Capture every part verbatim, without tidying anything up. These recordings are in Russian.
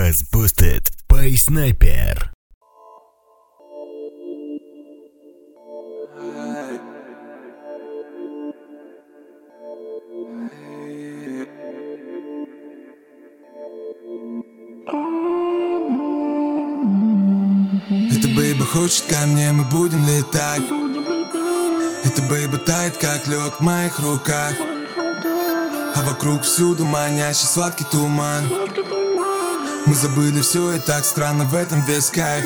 Bass Boosted by Sniper. Эта бейба хочет ко мне, мы будем летать. Эта бейба тает, как лед в моих руках. А вокруг всюду манящий сладкий туман. Мы забыли все и так странно, в этом весь кайф.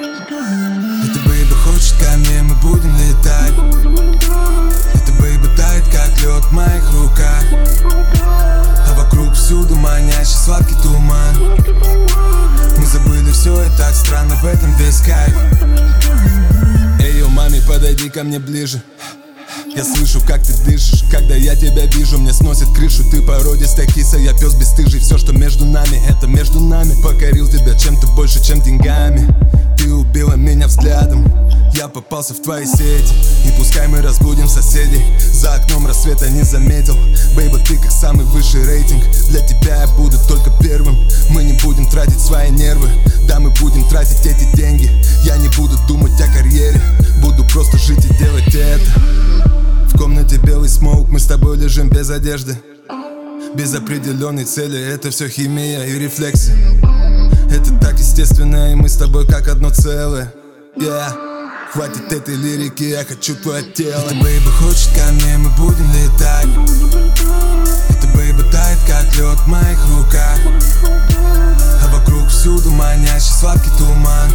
Эта бейба хочет ко мне, мы будем летать. Эта бейба тает, как лед в моих руках. А вокруг всюду манящий сладкий туман. Мы забыли все и так странно, в этом весь кайф. Эй, йо, мами, подойди ко мне ближе. Я слышу, как ты дышишь, когда я тебя вижу. Мне сносит крышу, ты породистая киса. Я пес бесстыжий, все, что между нами, это между нами. Покорил тебя чем-то больше, чем деньгами. Ты убила меня взглядом, я попался в твои сети. И пускай мы разбудим соседей, за окном рассвета не заметил. Бейба, ты как самый высший рейтинг. Для тебя я буду только первым. Мы не будем тратить свои нервы, да, мы будем тратить эти деньги. Я не буду думать о карьере, буду просто жить и делать это. В комнате белый смоук, мы с тобой лежим без одежды, без определенной цели, это все химия и рефлексы. Это так естественно, и мы с тобой как одно целое. Yeah. Хватит этой лирики, я хочу твое тело. Эта бейба хочет ко мне, мы будем летать. Эта бейба тает, как лед в моих руках. А вокруг всюду манящий сладкий туман.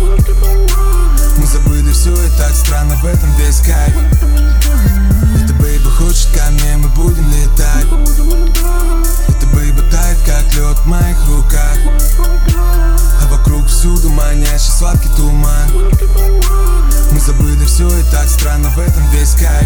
Мы забыли все и так странно, в этом весь кайф. Эта бейба хочет ко мне, мы будем летать. Эта бейба тает, как лед в моих руках. А вокруг всюду манящий сладкий туман. Мы забыли все и так странно, в этом весь кайф.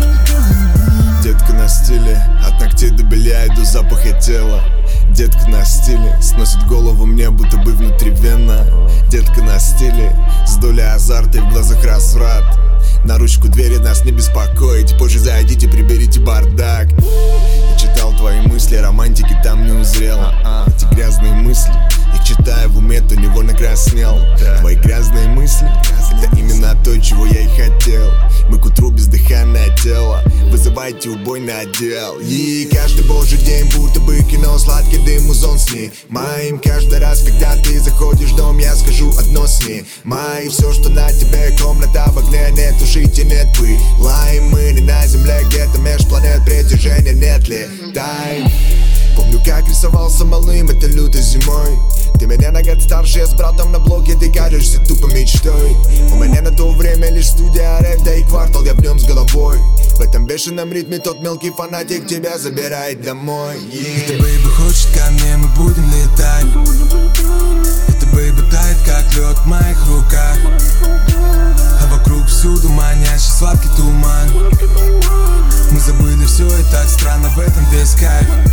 Детка на стиле, от ногтей до белья и до запаха тела. Детка на стиле, сносит голову мне, будто бы внутривенно. Детка на стиле, с долей азарта и в глазах разврат. На ручку двери нас не беспокоить, позже зайдите, приберите бардак. Я читал твои мысли, романтики там не узрел. Эти грязные мысли, их читая в уме, то невольно краснел. Твои грязные мысли, это именно то, чего я и хотел. Мы к утру бездыханное тело, вызывайте убойный отдел. И каждый божий день будто бы кино, сладкий дым, музон снимаем. Каждый раз, когда ты заходишь в дом, я скажу одно снимай. Все, что на тебе, комната в огне, нет тушите, нет пыла. И мы не на земле, где-то меж планет притяжения нет ли тайм. Помню, как рисовался малым, это лютой зимой. Ты меня на год старше, я с братом на блоке, ты кажешься тупо мечтой. У меня на то время лишь студия, рэп, да и квартал, я в нем с головой. В этом бешеном ритме тот мелкий фанатик тебя забирает домой. Yeah. Эта бейба хочет ко мне, мы будем летать. Эта бейба тает, как лед в моих руках. А вокруг всюду манящий сладкий туман. Мы забыли все и так странно, в этом весь кайф.